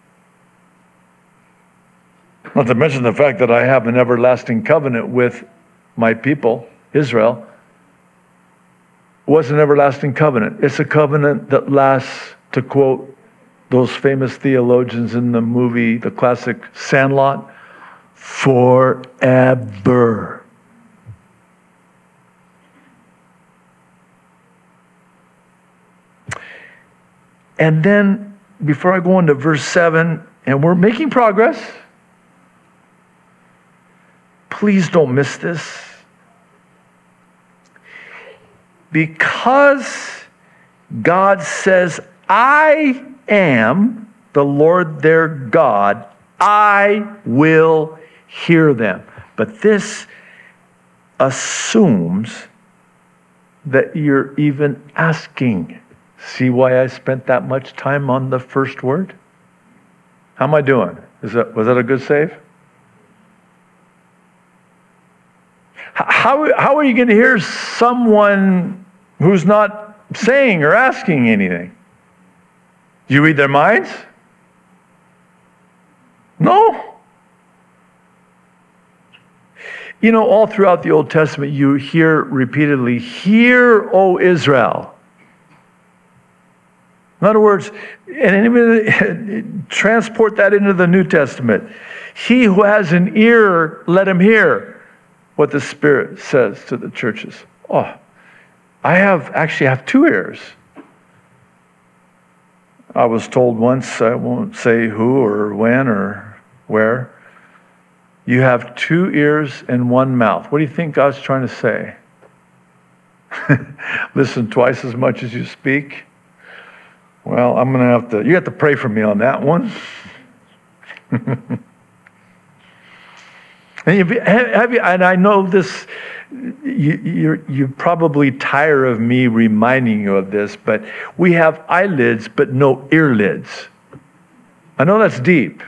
Not to mention the fact that I have an everlasting covenant with my people, Israel. What's an everlasting covenant? It's a covenant that lasts, to quote those famous theologians in the movie, the classic Sandlot, forever. And then, before I go into verse seven, and we're making progress, please don't miss this. Because God says, I am the Lord their God, I will hear them. But this assumes that you're even asking. See why I spent that much time on the first word? How am I doing? Is that, was that a good save? How, how are you going to hear someone who's not saying or asking anything? Do you read their minds? No. You know, all throughout the Old Testament, you hear repeatedly, "Hear, O Israel." In other words, and even transport that into the New Testament. He who has an ear, let him hear what the Spirit says to the churches. Oh, I have actually have two ears. I was told once, I won't say who or when or where, you have two ears and one mouth. What do you think God's trying to say? Listen twice as much as you speak? Well, I'm going to have to, you have to pray for me on that one. And, you, have you, and I know this, you, you're, you probably tire of me reminding you of this, but we have eyelids but no earlids. I know that's deep,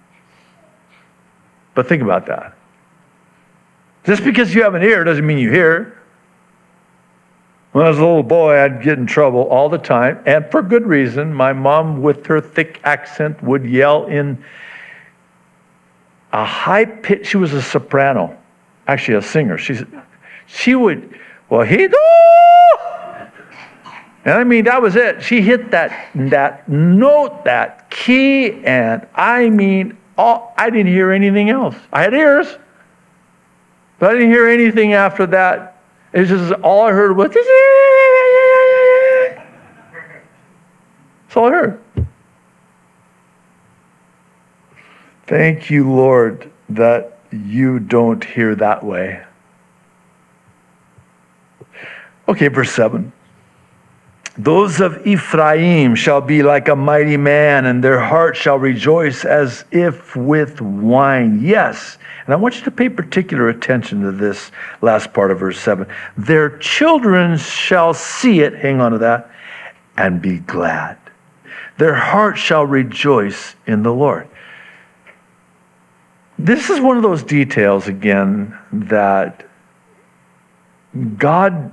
but think about that. Just because you have an ear doesn't mean you hear. When I was a little boy, I'd get in trouble all the time, and for good reason. My mom, with her thick accent, would yell in a high pitch. She was a soprano, actually a singer. She's, she would, well, he do. And I mean, that was it. She hit that that note, that key, and I mean, all, I didn't hear anything else. I had ears, but I didn't hear anything after that. It's just all I heard was, that's all I heard. Thank you, Lord, that you don't hear that way. Okay, verse seven. Those of Ephraim shall be like a mighty man, and their heart shall rejoice as if with wine. Yes, and I want you to pay particular attention to this last part of verse seven. Their children shall see it, hang on to that, and be glad. Their heart shall rejoice in the Lord. This is one of those details, again, that God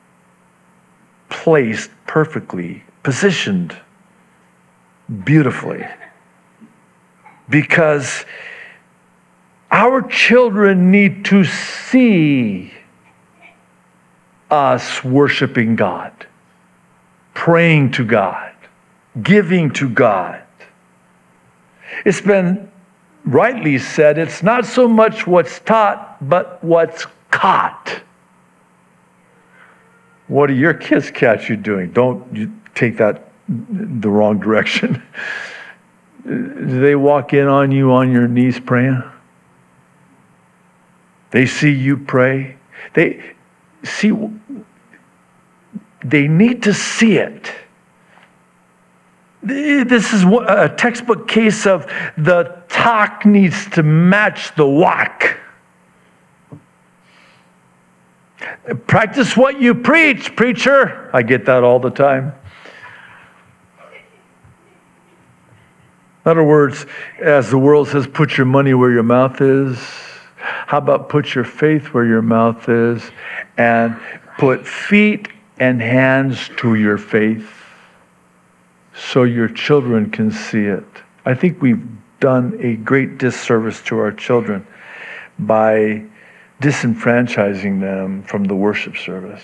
placed perfectly, positioned beautifully. Because our children need to see us worshiping God, praying to God, giving to God. It's been rightly said, it's not so much what's taught, but what's caught. What do your kids catch you doing? Don't you take that the wrong direction. Do they walk in on you on your knees praying? They see you pray. They see, they need to see it. This is a textbook case of the talk needs to match the walk. Practice what you preach, preacher. I get that all the time. In other words, as the world says, put your money where your mouth is. How about put your faith where your mouth is and put feet and hands to your faith so your children can see it. I think we've done a great disservice to our children by disenfranchising them from the worship service.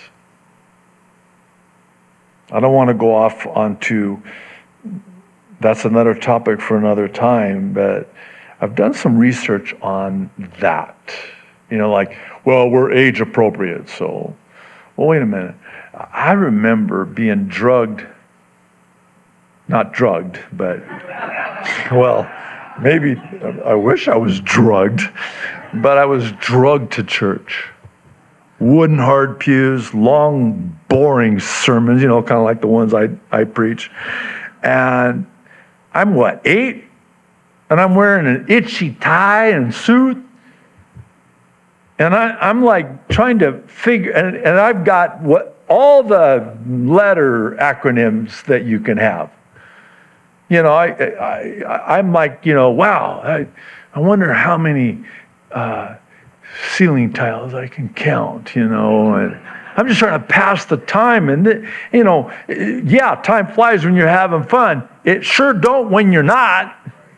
I don't want to go off onto, that's another topic for another time, but I've done some research on that. You know, like, well, we're age appropriate, so, well, wait a minute. I remember being drugged, not drugged, but, well, maybe, I wish I was drugged, but I was drugged to church. Wooden hard pews, long, boring sermons, you know, kind of like the ones I, I preach. And I'm what, eight? And I'm wearing an itchy tie and suit. And I, I'm like trying to figure, and, and I've got what all the letter acronyms that you can have. You know, I, I, I'm like, you know, wow, I, I wonder how many uh, ceiling tiles I can count, you know, and I'm just trying to pass the time. And, you know, yeah, time flies when you're having fun. It sure don't when you're not.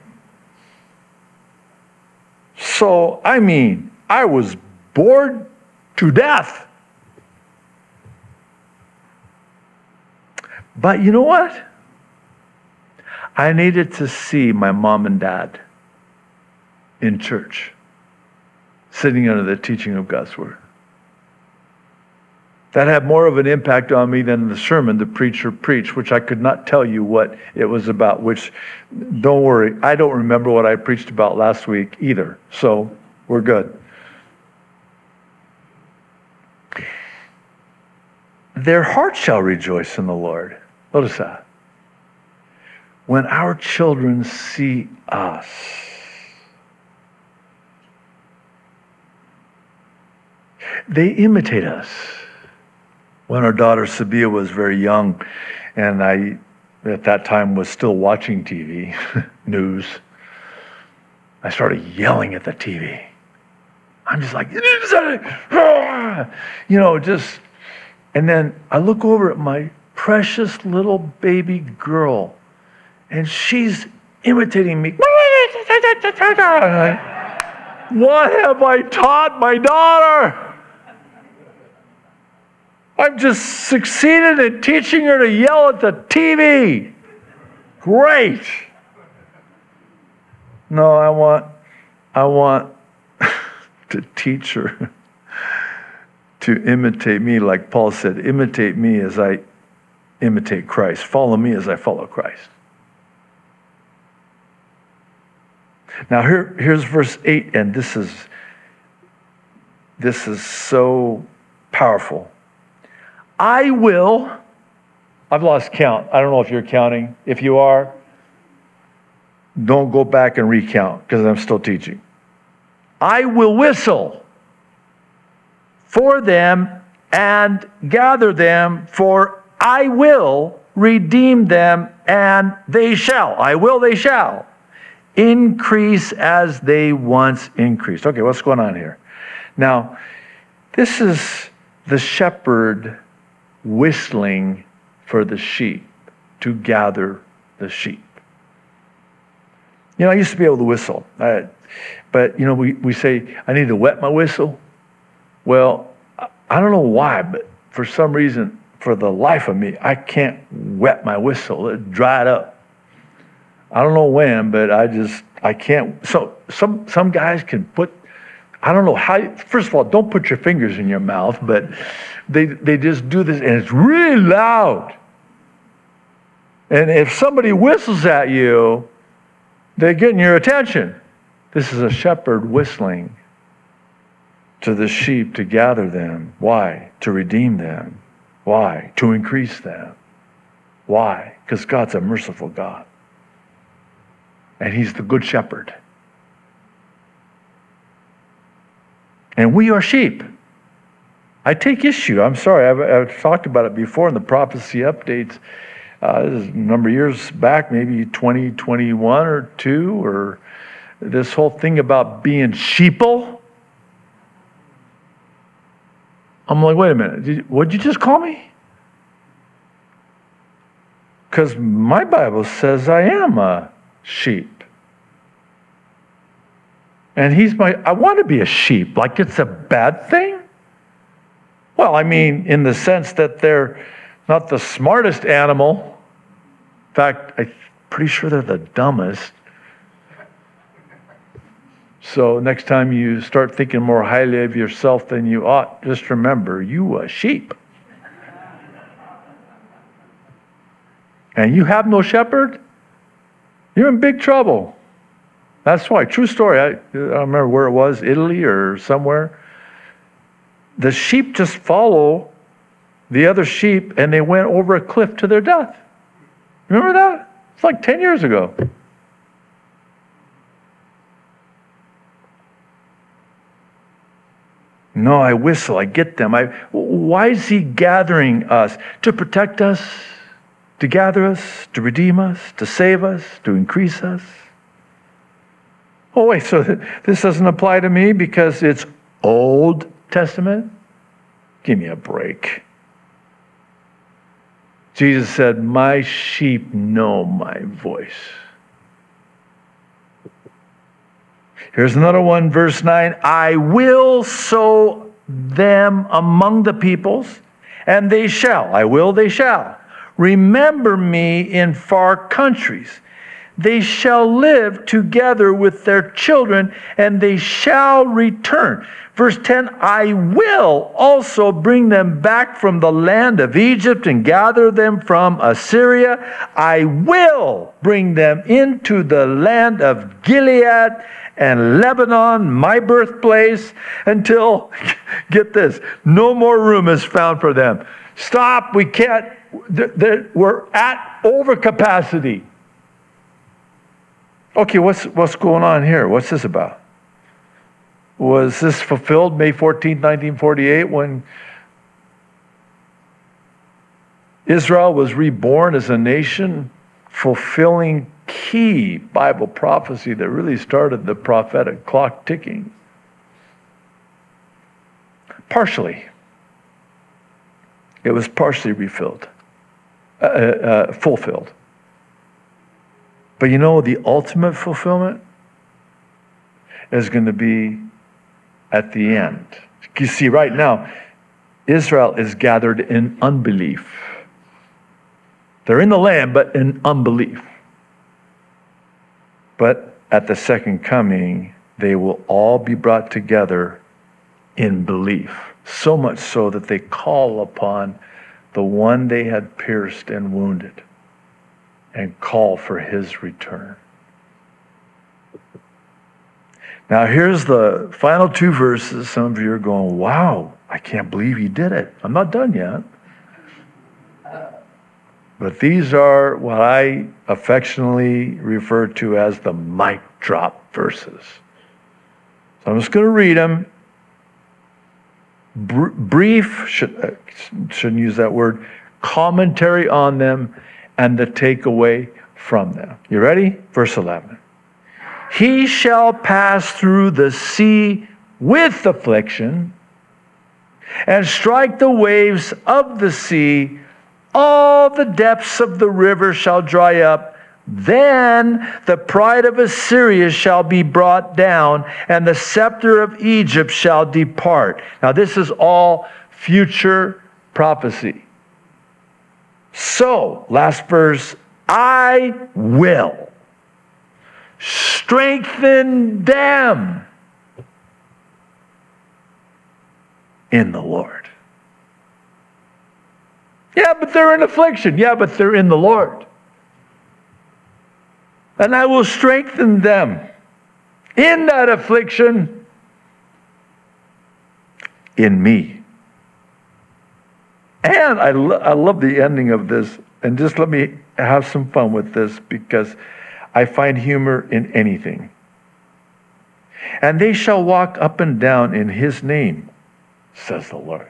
So, I mean, I was bored to death. But you know what? I needed to see my mom and dad in church, sitting under the teaching of God's Word. That had more of an impact on me than the sermon the preacher preached, which I could not tell you what it was about, which, don't worry, I don't remember what I preached about last week either, so we're good. Their heart shall rejoice in the Lord. Notice that. When our children see us, they imitate us. When our daughter Sabia was very young, and I, at that time, was still watching T V, news, I started yelling at the T V. I'm just like, you know, just, and then I look over at my precious little baby girl, and she's imitating me. What have I taught my daughter? I've just succeeded in teaching her to yell at the T V. Great. No, I want, I want to teach her to imitate me, like Paul said, imitate me as I imitate Christ. Follow me as I follow Christ. Now here, here's verse eight, and this is this is so powerful. I will, I've lost count. I don't know if you're counting. If you are, don't go back and recount because I'm still teaching. I will whistle for them and gather them, for I will redeem them, and they shall. I will, they shall. Increase as they once increased. Okay, what's going on here? Now, this is the shepherd whistling for the sheep to gather the sheep. You know, I used to be able to whistle, I, but you know, we, we say, I need to wet my whistle. Well, I don't know why, but for some reason, for the life of me, I can't wet my whistle. It dried up. I don't know when, but I just, I can't. So some some guys can put, I don't know how, first of all, don't put your fingers in your mouth, but they they just do this, and it's really loud. And if somebody whistles at you, they're getting your attention. This is a shepherd whistling to the sheep to gather them. Why? To redeem them. Why? To increase them. Why? Because God's a merciful God. And He's the good shepherd. And we are sheep. I take issue. I'm sorry. I've, I've talked about it before in the prophecy updates. Uh, this is a number of years back, maybe twenty twenty-one or two, or this whole thing about being sheeple. I'm like, wait a minute, did, what'd you just call me? Because my Bible says I am a sheep. And he's my, I want to be a sheep, like it's a bad thing? Well, I mean, in the sense that they're not the smartest animal. In fact, I'm pretty sure they're the dumbest. So next time you start thinking more highly of yourself than you ought, just remember, you a sheep. And you have no shepherd, you're in big trouble. That's why, true story, I, I don't remember where it was, Italy or somewhere. The sheep just follow the other sheep and they went over a cliff to their death. Remember that? It's like ten years ago. No, I whistle, I get them. I, why is he gathering us? To protect us, to gather us, to redeem us, to save us, to increase us. Oh, wait, so this doesn't apply to me because it's Old Testament? Give me a break. Jesus said, my sheep know my voice. Here's another one, verse nine. I will sow them among the peoples, and they shall, I will, they shall, remember me in far countries. They shall live together with their children, and they shall return. Verse ten, I will also bring them back from the land of Egypt and gather them from Assyria. I will bring them into the land of Gilead and Lebanon, my birthplace, until, get this, no more room is found for them. Stop, we can't, we're at overcapacity. Okay, what's what's going on here? What's this about? Was this fulfilled May fourteenth, nineteen forty-eight, when Israel was reborn as a nation, fulfilling key Bible prophecy that really started the prophetic clock ticking? Partially. It was partially refilled, uh, uh, fulfilled. But you know, the ultimate fulfillment is going to be at the end. You see, right now, Israel is gathered in unbelief. They're in the land, but in unbelief. But at the second coming, they will all be brought together in belief. So much so that they call upon the one they had pierced and wounded and call for his return. Now here's the final two verses. Some of you are going, wow, I can't believe he did it. I'm not done yet. But these are what I affectionately refer to as the mic drop verses. So I'm just going to read them. Br- brief, should, uh, shouldn't use that word, commentary on them and the takeaway from them. You ready? Verse eleven. He shall pass through the sea with affliction and strike the waves of the sea. All the depths of the river shall dry up. Then the pride of Assyria shall be brought down, and the scepter of Egypt shall depart. Now this is all future prophecy. So, last verse, I will strengthen them in the Lord. Yeah, but they're in affliction. Yeah, but they're in the Lord. And I will strengthen them in that affliction in me. And I, lo- I love the ending of this. And just let me have some fun with this, because I find humor in anything. And they shall walk up and down in his name, says the Lord.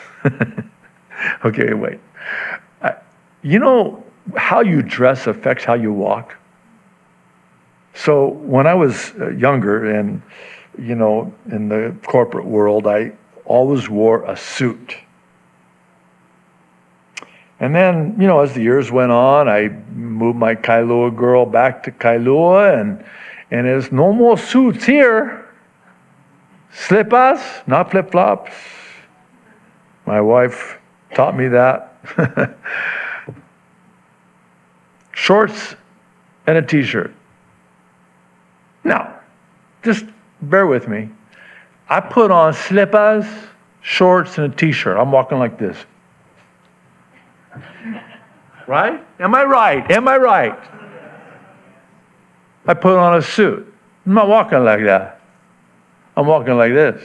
Okay, wait. I, you know how you dress affects how you walk? So when I was younger and, you know, in the corporate world, I always wore a suit. And then, you know, as the years went on, I moved my Kailua girl back to Kailua, and, and there's no more suits here. Slippers, not flip-flops. My wife taught me that. Shorts and a t-shirt. Now, just bear with me. I put on slippers, shorts, and a t-shirt. I'm walking like this. Right? Am I right? Am I right? I put on a suit. I'm not walking like that. I'm walking like this.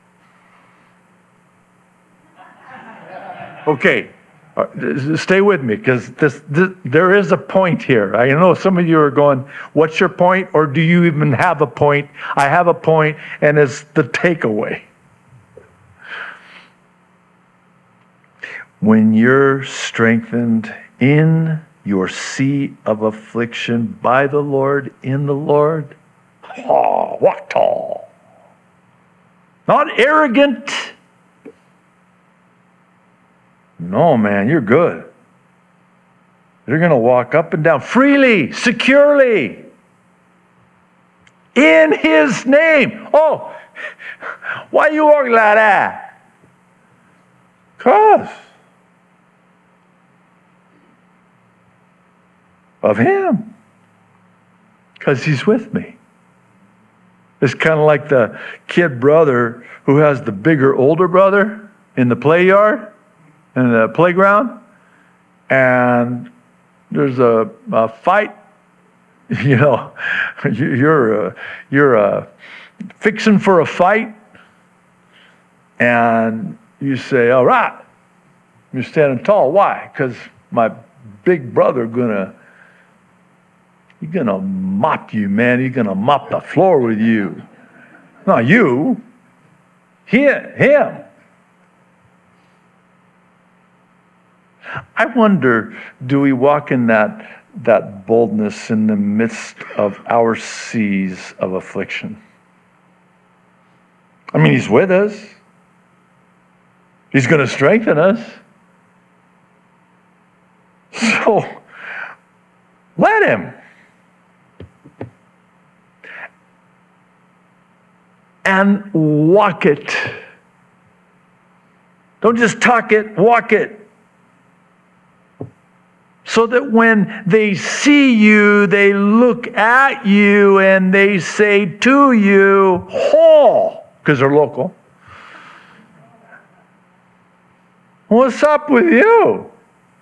Okay. Stay with me, because this, this, there is a point here. I know some of you are going, what's your point? Or do you even have a point? I have a point, and it's the takeaway. When you're strengthened in your seat of affliction by the Lord, in the Lord, oh, walk tall. Not arrogant. No, man, you're good. You're going to walk up and down freely, securely, in His name. Oh, why you walk like that? Because of Him. Because He's with me. It's kind of like the kid brother who has the bigger older brother in the play yard, in the playground, and there's a, a fight. You know, you're uh, you're uh, fixing for a fight, and you say, "All right, you're standing tall." Why? Because my big brother gonna he's gonna mop you, man. He's gonna mop the floor with you. Not you. Him. Him. I wonder, do we walk in that, that boldness in the midst of our seas of affliction? I mean, He's with us. He's going to strengthen us. So, let Him. And walk it. Don't just talk it, walk it. So that when they see you, they look at you and they say to you, "Oh," because they're local. "What's up with you?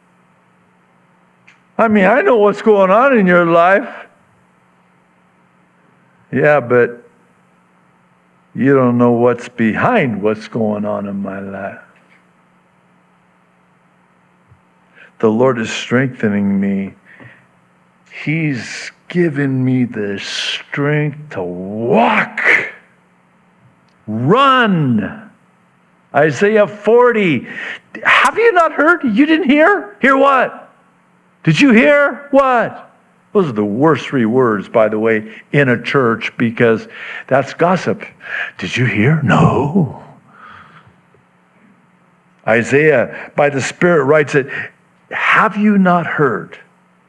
I mean, I know what's going on in your life." "Yeah, but you don't know what's behind what's going on in my life." The Lord is strengthening me. He's given me the strength to walk, run. Isaiah forty. Have you not heard? You didn't hear? Hear what? Did you hear what? Those are the worst three words, by the way, in a church, because that's gossip. Did you hear? No. Isaiah, by the Spirit, writes it. Have you not heard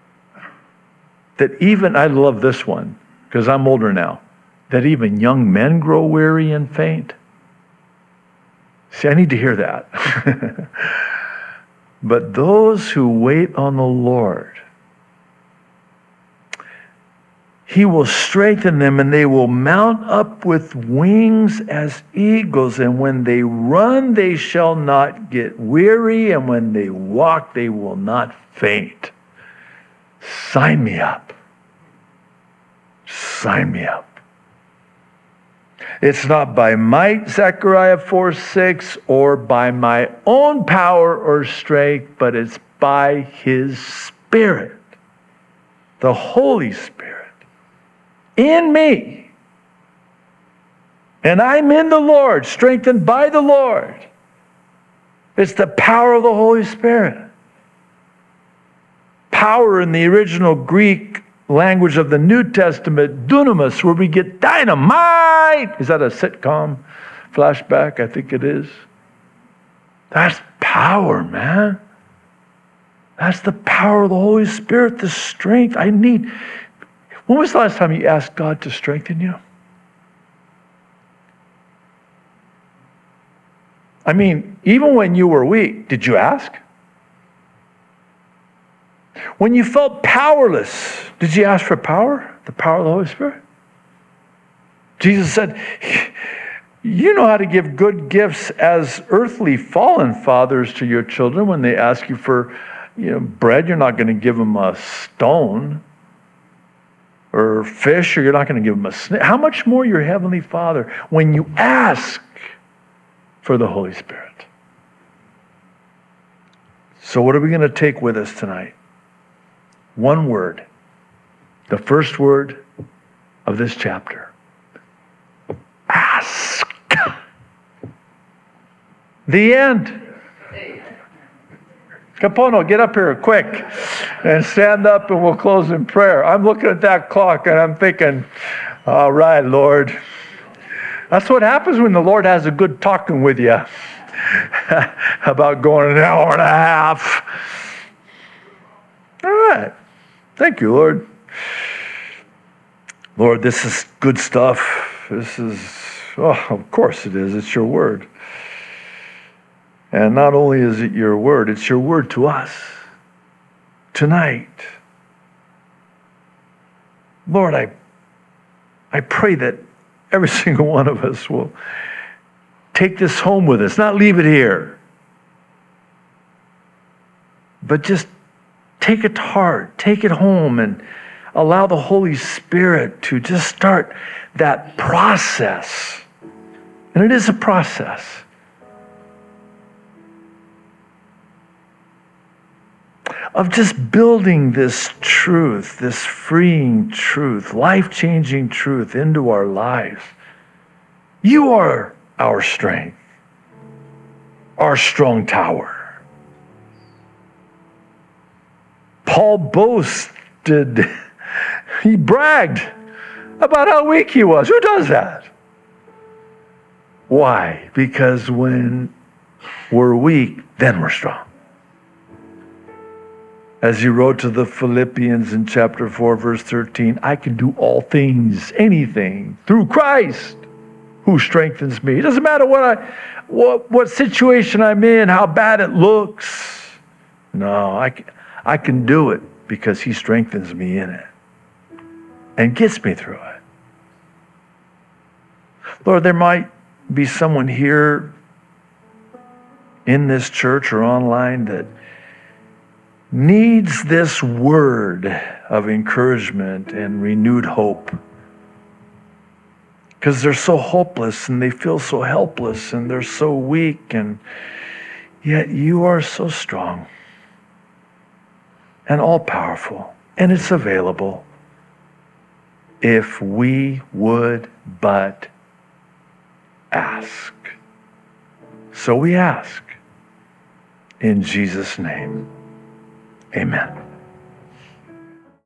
that even, I love this one, because I'm older now, that even young men grow weary and faint? See, I need to hear that. But those who wait on the Lord, He will strengthen them, and they will mount up with wings as eagles. And when they run, they shall not get weary. And when they walk, they will not faint. Sign me up. Sign me up. It's not by might, Zechariah four six, or by my own power or strength, but it's by His Spirit, the Holy Spirit, in me. And I'm in the Lord, strengthened by the Lord. It's the power of the Holy Spirit. Power in the original Greek language of the New Testament, dunamis, where we get dynamite. Is that a sitcom? flashback, I think it is. That's power, man. That's the power of the Holy Spirit, the strength I need. When was the last time you asked God to strengthen you? I mean, even when you were weak, did you ask? When you felt powerless, did you ask for power? The power of the Holy Spirit? Jesus said, you know how to give good gifts as earthly fallen fathers to your children. When they ask you for, you know, bread, you're not going to give them a stone. Or fish, or you're not going to give them a snake. How much more your Heavenly Father when you ask for the Holy Spirit? So what are we going to take with us tonight? One word. The first word of this chapter. Ask. The end. Capono, get up here quick and stand up and we'll close in prayer. I'm looking at that clock and I'm thinking, all right, Lord. That's what happens when the Lord has a good talking with you about going an hour and a half. All right. Thank you, Lord. Lord, this is good stuff. This is, oh, of course it is. It's your word. And not only is it your word, it's your word to us tonight. Lord, I, I pray that every single one of us will take this home with us, not leave it here, but just take it to heart, take it home, and allow the Holy Spirit to just start that process. And it is a process. Of just building this truth, this freeing truth, life-changing truth into our lives. You are our strength, our strong tower. Paul boasted, he bragged about how weak he was. Who does that? Why? Because when we're weak, then we're strong. As he wrote to the Philippians in chapter four, verse thirteen, I can do all things, anything, through Christ who strengthens me. It doesn't matter what I, what, what situation I'm in, how bad it looks. No, I, I can do it because he strengthens me in it and gets me through it. Lord, there might be someone here in this church or online that needs this word of encouragement and renewed hope. Because they're so hopeless and they feel so helpless and they're so weak, and yet you are so strong and all-powerful, and it's available if we would but ask. So we ask in Jesus' name. Amen.